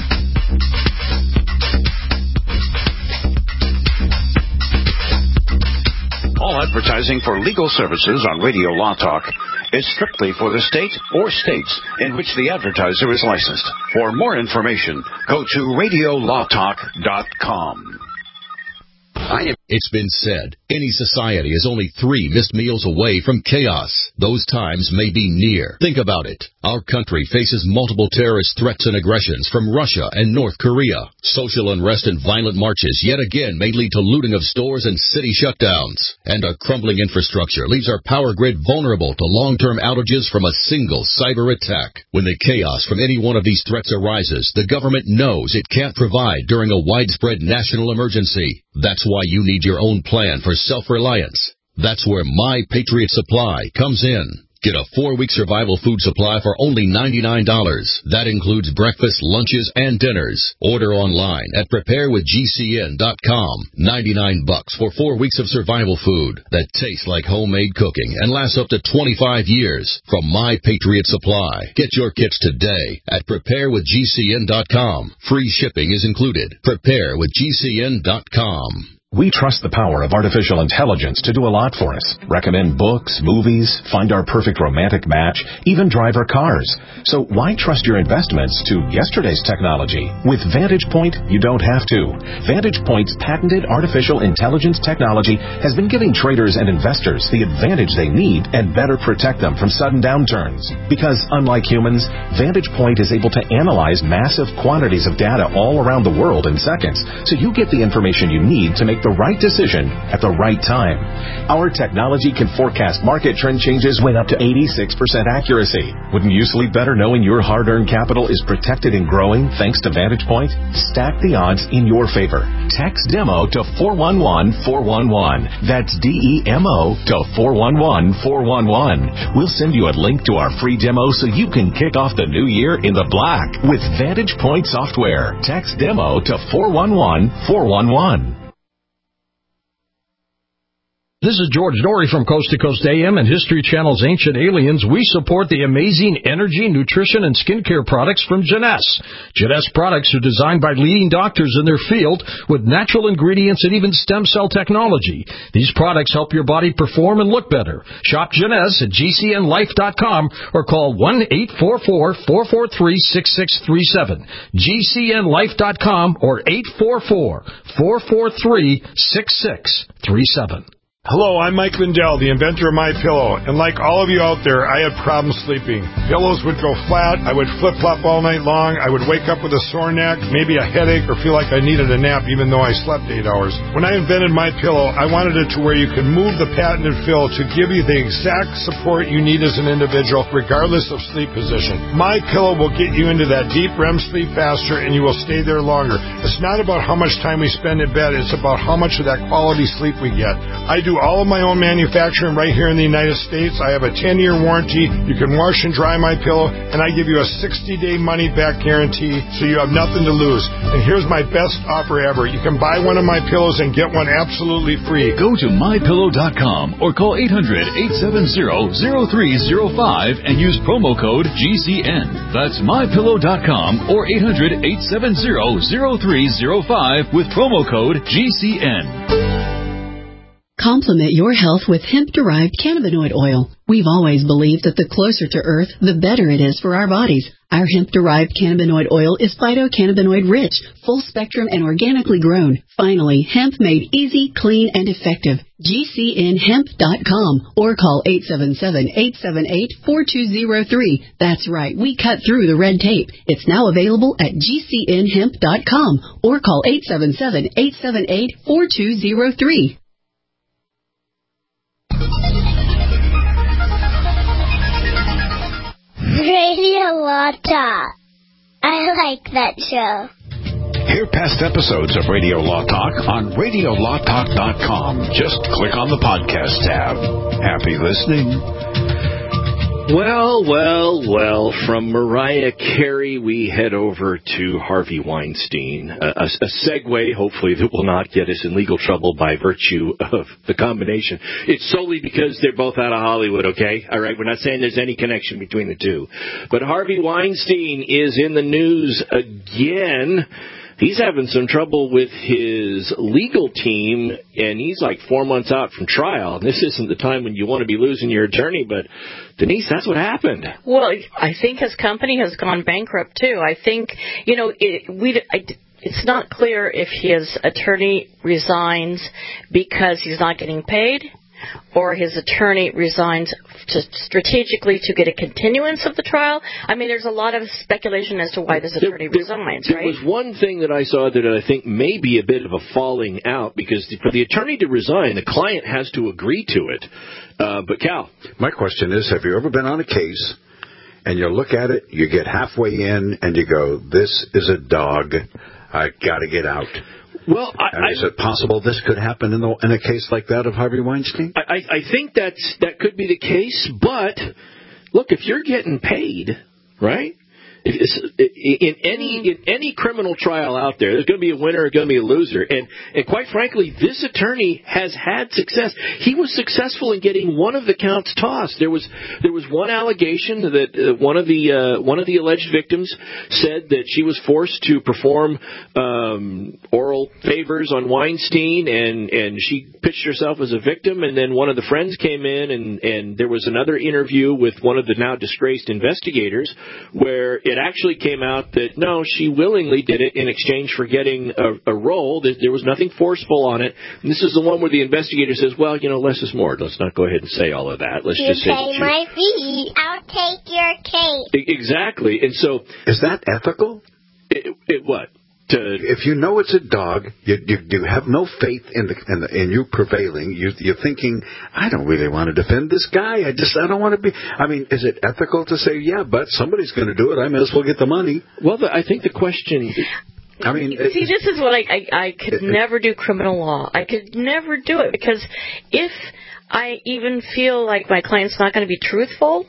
All advertising for legal services on Radio Law Talk is strictly for the state or states in which the advertiser is licensed. For more information, go to radio law talk dot com. It's been said, any society is only three missed meals away from chaos. Those times may be near. Think about it. Our country faces multiple terrorist threats and aggressions from Russia and North Korea. Social unrest and violent marches yet again may lead to looting of stores and city shutdowns. And a crumbling infrastructure leaves our power grid vulnerable to long-term outages from a single cyber attack. When the chaos from any one of these threats arises, the government knows it can't provide during a widespread national emergency. That's why you need your own plan for self-reliance. That's where My Patriot Supply comes in. Get a four-week survival food supply for only ninety-nine dollars. That includes breakfast, lunches, and dinners. Order online at prepare with G C N dot com. ninety-nine bucks for four weeks of survival food that tastes like homemade cooking and lasts up to twenty-five years from My Patriot Supply. Get your kits today at prepare with G C N dot com. Free shipping is included. prepare with G C N dot com. We trust the power of artificial intelligence to do a lot for us. Recommend books, movies, find our perfect romantic match, even drive our cars. So why trust your investments to yesterday's technology? With Vantage Point, you don't have to. Vantage Point's patented artificial intelligence technology has been giving traders and investors the advantage they need and better protect them from sudden downturns. Because unlike humans, Vantage Point is able to analyze massive quantities of data all around the world in seconds, so you get the information you need to make the right decision at the right time. Our technology can forecast market trend changes with up to eighty-six percent accuracy. Wouldn't you sleep better knowing your hard-earned capital is protected and growing thanks to Vantage Point? Stack the odds in your favor. Text DEMO to four one one four one one. That's D E M O to four one one four one one. We'll send you a link to our free demo so you can kick off the new year in the black with Vantage Point software. Text DEMO to four one one four one one. This is George Dory from Coast to Coast A M and History Channel's Ancient Aliens. We support the amazing energy, nutrition, and skincare products from Jeunesse. Jeunesse products are designed by leading doctors in their field with natural ingredients and even stem cell technology. These products help your body perform and look better. Shop Jeunesse at G C N life dot com or call one eight four four, four four three, six six three seven. G C N life dot com or eight four four, four four three, six six three seven. Hello, I'm Mike Lindell, the inventor of MyPillow, and like all of you out there, I had problems sleeping. Pillows would go flat, I would flip-flop all night long, I would wake up with a sore neck, maybe a headache, or feel like I needed a nap even though I slept eight hours. When I invented MyPillow, I wanted it to where you could move the patented fill to give you the exact support you need as an individual, regardless of sleep position. MyPillow will get you into that deep R E M sleep faster, and you will stay there longer. It's not about how much time we spend in bed, it's about how much of that quality sleep we get. I do all of my own manufacturing right here in the United States. I have a ten-year warranty. You can wash and dry my pillow, and I give you a sixty-day money-back guarantee, so you have nothing to lose. And here's my best offer ever. You can buy one of my pillows and get one absolutely free. Go to my pillow dot com or call eight hundred, eight seven zero, zero three zero five and use promo code G C N. That's my pillow dot com or eight hundred, eight seven zero, zero three zero five with promo code G C N. Complement your health with hemp-derived cannabinoid oil. We've always believed that the closer to Earth, the better it is for our bodies. Our hemp-derived cannabinoid oil is phytocannabinoid-rich, full-spectrum, and organically grown. Finally, hemp made easy, clean, and effective. G C N hemp dot com or call eight seven seven, eight seven eight, four two zero three. That's right, we cut through the red tape. It's now available at G C N hemp dot com or call eight seven seven, eight seven eight, four two zero three. Radio Law Talk. I like that show. Hear past episodes of Radio Law Talk on radio law talk dot com. Just click on the podcast tab. Happy listening. Well, well, well, from Mariah Carey, we head over to Harvey Weinstein. A, a, a segue, hopefully, that will not get us in legal trouble by virtue of the combination. It's solely because they're both out of Hollywood, okay? All right, we're not saying there's any connection between the two. But Harvey Weinstein is in the news again. He's having some trouble with his legal team, and he's like four months out from trial. And this isn't the time when you want to be losing your attorney, but Denise, that's what happened. Well, I think his company has gone bankrupt, too. I think, you know, it, we, I, it's not clear if his attorney resigns because he's not getting paid, or his attorney resigns to strategically to get a continuance of the trial. I mean, there's a lot of speculation as to why this attorney there, resigns, there right? There was one thing that I saw that I think may be a bit of a falling out, because for the attorney to resign, the client has to agree to it. Uh, but, Cal. My question is, have you ever been on a case and you look at it, you get halfway in, and you go, this is a dog, I got to get out? Well, I, and is it possible this could happen in, the, in a case like that of Harvey Weinstein? I, I think that's that could be the case, but look, if you're getting paid, right? In any in any criminal trial out there, there's going to be a winner or going to be a loser. And and quite frankly, this attorney has had success. He was successful in getting one of the counts tossed. There was there was one allegation that uh, one of the uh, one of the alleged victims said that she was forced to perform um, oral favors on Weinstein, and and she pitched herself as a victim. And then one of the friends came in, and and there was another interview with one of the now disgraced investigators where it actually came out that, no, she willingly did it in exchange for getting a, a role. There was nothing forceful on it. And this is the one where the investigator says, well, you know, less is more. Let's not go ahead and say all of that. Let's you just say pay my fee, I'll take your case. Exactly. And so... Is that ethical? It, it what? To, if you know it's a dog, you, you, you have no faith in the, in, the, in you prevailing. You, you're thinking, I don't really want to defend this guy. I just I don't want to be. I mean, is it ethical to say, yeah, but somebody's going to do it. I may as well get the money. Well, the, I think the question. I mean, see, this is what I I, I could it, never do criminal law. I could never do it because if I even feel like my client's not going to be truthful,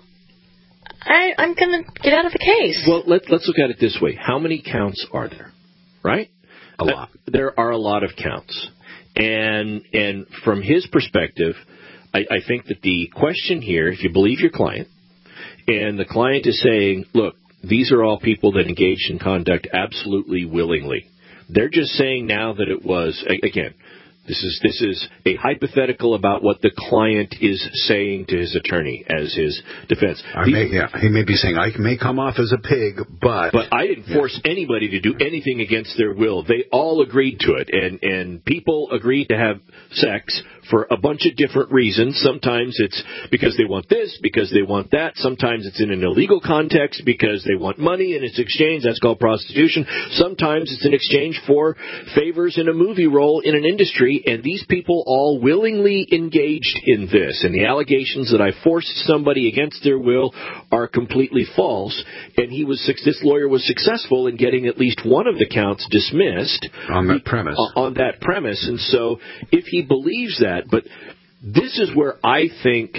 I, I'm going to get out of the case. Well, let, let's look at it this way: how many counts are there? Right? A lot. Uh, there are a lot of counts. And and from his perspective, I, I think that the question here, if you believe your client, and the client is saying, look, these are all people that engaged in conduct absolutely willingly. They're just saying now that it was, again, This is this is a hypothetical about what the client is saying to his attorney as his defense. I may, yeah, he may be saying, I may come off as a pig, but... But I didn't force yeah. anybody to do anything against their will. They all agreed to it, and, and people agreed to have sex for a bunch of different reasons. Sometimes it's because they want this, because they want that. Sometimes it's in an illegal context because they want money and it's exchange. That's called prostitution. Sometimes it's in exchange for favors in a movie role in an industry. And these people all willingly engaged in this. And the allegations that I forced somebody against their will are completely false. And he was this lawyer was successful in getting at least one of the counts dismissed. On that premise. On that premise. And so if he believes that, but this is where I think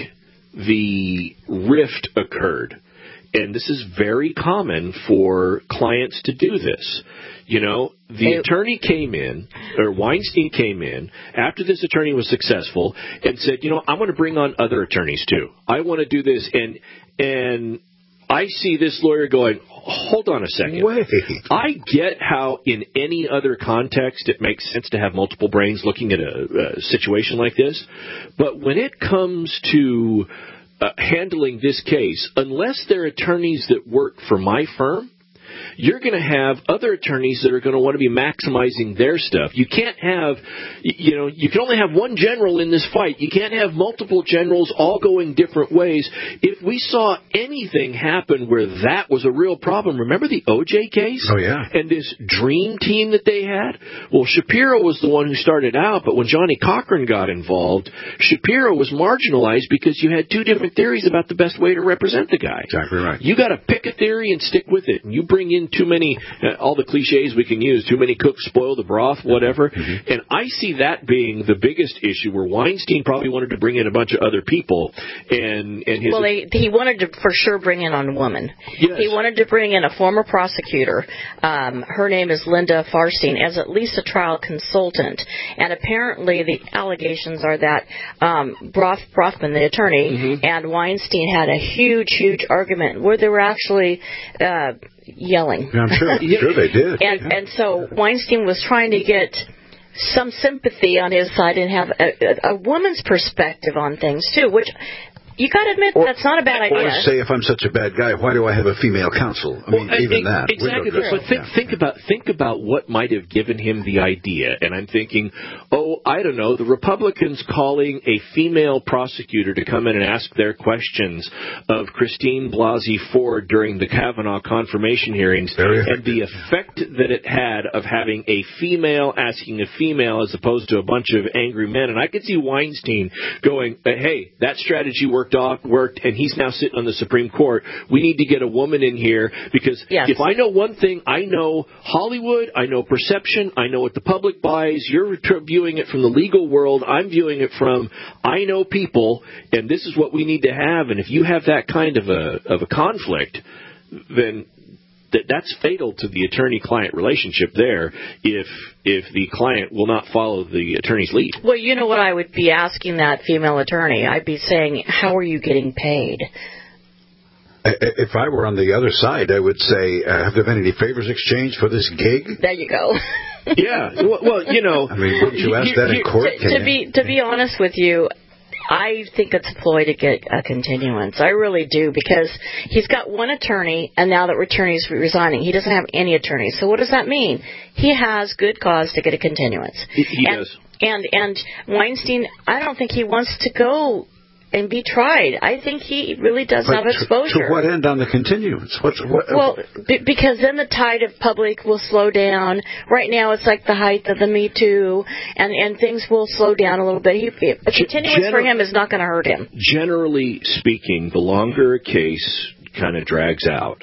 the rift occurred. And this is very common for clients to do this. You know, the attorney came in, or Weinstein came in, after this attorney was successful, and said, you know, I want to bring on other attorneys, too. I want to do this. And and I see this lawyer going, hold on a second. Wait. I get how in any other context it makes sense to have multiple brains looking at a, a situation like this. But when it comes to uh, handling this case, unless they're attorneys that work for my firm, you're going to have other attorneys that are going to want to be maximizing their stuff. You can't have, you know, you can only have one general in this fight. You can't have multiple generals all going different ways. If we saw anything happen where that was a real problem, remember the O J case? Oh, yeah. And this dream team that they had? Well, Shapiro was the one who started out, but when Johnny Cochran got involved, Shapiro was marginalized because you had two different theories about the best way to represent the guy. Exactly right. You got to pick a theory and stick with it. And you bring in too many, uh, all the cliches we can use, too many cooks spoil the broth, whatever. Mm-hmm. And I see that being the biggest issue where Weinstein probably wanted to bring in a bunch of other people. And, and his Well, they, he wanted to for sure bring in a woman. Yes. He wanted to bring in a former prosecutor. Um, her name is Linda Farstein, as at least a trial consultant. And apparently the allegations are that um, Broth, Brothman, the attorney, mm-hmm. and Weinstein had a huge, huge argument where they were actually uh, yelling. Yeah, I'm sure, sure they did. And, yeah. and so Weinstein was trying to get some sympathy on his side and have a, a, a woman's perspective on things, too, which you got to admit or, that's not a bad idea. Or say, if I'm such a bad guy, why do I have a female counsel? I mean, well, even e- that. Exactly. But think, yeah. think about think about what might have given him the idea. And I'm thinking, oh, I don't know, the Republicans calling a female prosecutor to come in and ask their questions of Christine Blasey Ford during the Kavanaugh confirmation hearings, and the effect that it had of having a female asking a female as opposed to a bunch of angry men. And I could see Weinstein going, hey, that strategy worked worked off, worked, and he's now sitting on the Supreme Court. We need to get a woman in here because yes. if I know one thing, I know Hollywood, I know perception, I know what the public buys. You're viewing it from the legal world. I'm viewing it from I know people, and this is what we need to have. And if you have that kind of a of a conflict, then that that's fatal to the attorney-client relationship there if if the client will not follow the attorney's lead. Well, you know what I would be asking that female attorney? I'd be saying, how are you getting paid? If I were on the other side, I would say, uh, have there been any favors exchanged for this gig? There you go. Yeah. Well, well, you know. I mean, wouldn't you ask you, that in you, court? To, to be to be honest with you, I think it's a ploy to get a continuance. I really do, because he's got one attorney, and now that attorney's resigning, he doesn't have any attorneys. So what does that mean? He has good cause to get a continuance. He, he and, does. And, and Weinstein, I don't think he wants to go and be tried. I think he really does but have exposure. To, to what end on the continuance? What's, what, well, b- because then the tide of public will slow down. Right now it's like the height of the Me Too, and, and things will slow down a little bit. He, a continuance Gener- for him is not going to hurt him. Generally speaking, the longer a case kind of drags out,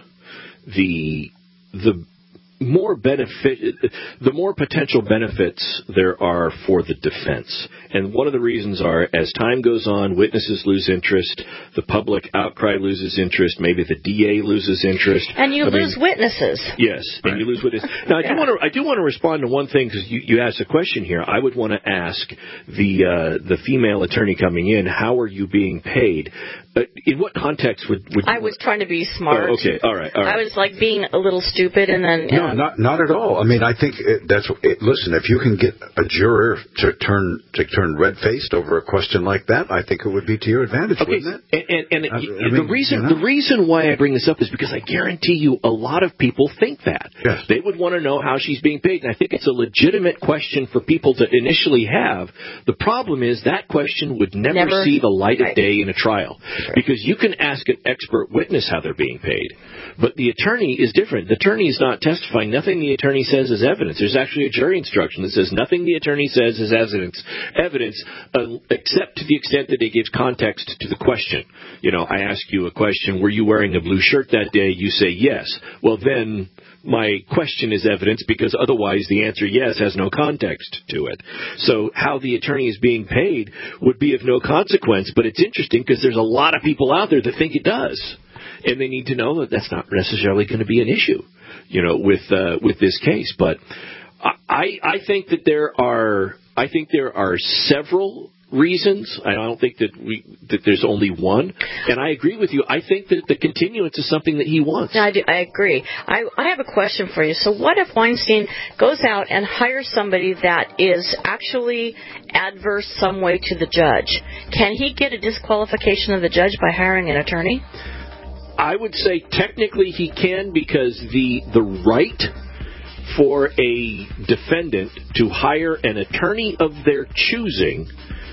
the the more benefit, the more potential benefits there are for the defense. And one of the reasons are, as time goes on, witnesses lose interest, the public outcry loses interest, maybe the D A loses interest. And you I lose mean, witnesses. Yes, and right. you lose witnesses. Now, I do yeah. want to I do want to respond to one thing, because you, you asked a question here. I would want to ask the uh, the female attorney coming in, how are you being paid? But in what context would, would you... I was trying to be smart. Oh, okay, all right, all right. I was like being a little stupid, and then... No, um, not not at all. I mean, I think it, that's... It, listen, if you can get a juror to turn to turn red-faced over a question like that, I think it would be to your advantage, okay, wouldn't it? And, and, and I, I the mean, reason you know? the reason why I bring this up is because I guarantee you a lot of people think that. Yes. They would want to know how she's being paid, and I think it's a legitimate question for people to initially have. The problem is that question would never, never see the light right. of day in a trial, sure. because you can ask an expert witness how they're being paid. But the attorney is different. The attorney is not testifying. Nothing the attorney says is evidence. There's actually a jury instruction that says nothing the attorney says is evidence, evidence uh, except to the extent that it gives context to the question. You know, I ask you a question, were you wearing a blue shirt that day? You say yes. Well, then my question is evidence, because otherwise the answer yes has no context to it. So how the attorney is being paid would be of no consequence, but it's interesting because there's a lot of people out there that think it does. And they need to know that that's not necessarily going to be an issue, you know, with uh, with this case. But I I think that there are I think there are several reasons. I don't think that we that there's only one. And I agree with you. I think that the continuance is something that he wants. I do. I agree. I I have a question for you. So what if Weinstein goes out and hires somebody that is actually adverse some way to the judge? Can he get a disqualification of the judge by hiring an attorney? I would say technically he can, because the the right for a defendant to hire an attorney of their choosing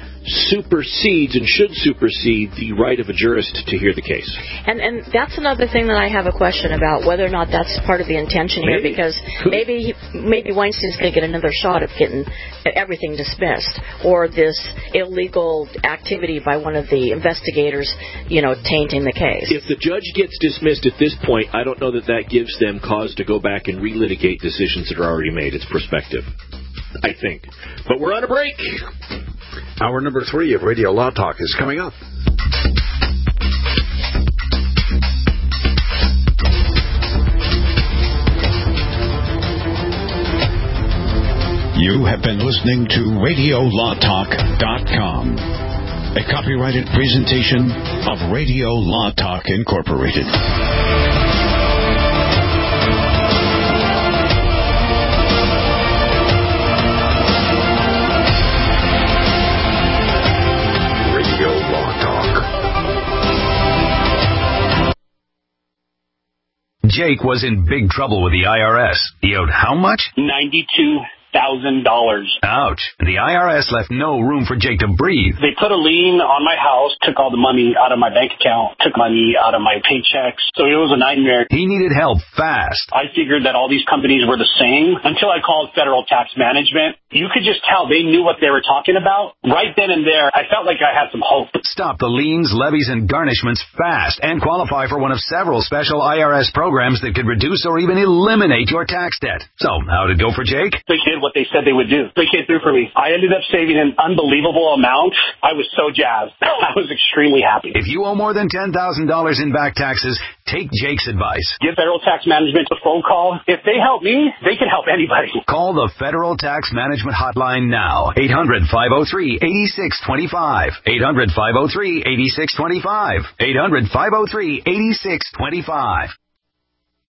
supersedes and should supersede the right of a jurist to hear the case. And and that's another thing that I have a question about, whether or not that's part of the intention here, maybe. because maybe maybe Weinstein's going to get another shot of getting everything dismissed, or this illegal activity by one of the investigators, you know, tainting the case. If the judge gets dismissed at this point, I don't know that that gives them cause to go back and relitigate decisions that are already made. It's perspective, I think. But we're on a break. Hour number three of Radio Law Talk is coming up. You have been listening to radio law talk dot com, a copyrighted presentation of Radio Law Talk Incorporated. Jake was in big trouble with the I R S. He owed how much? ninety-two thousand dollars. Ouch. The I R S left no room for Jake to breathe. They put a lien on my house, took all the money out of my bank account, took money out of my paychecks. So it was a nightmare. He needed help fast. I figured that all these companies were the same until I called Federal Tax Management. You could just tell they knew what they were talking about. Right then and there, I felt like I had some hope. Stop the liens, levies, and garnishments fast and qualify for one of several special I R S programs that could reduce or even eliminate your tax debt. So, how did it go for Jake? They did what they said they would do. They came through for me. I ended up saving an unbelievable amount. I was so jazzed. I was extremely happy. If you owe more than ten thousand dollars in back taxes, take Jake's advice. Give Federal Tax Management a phone call. If they help me, they can help anybody. Call the Federal Tax Management Hotline now. eight hundred, five oh three, eight six two five. eight hundred, five oh three, eight six two five. eight hundred, five oh three, eight six two five.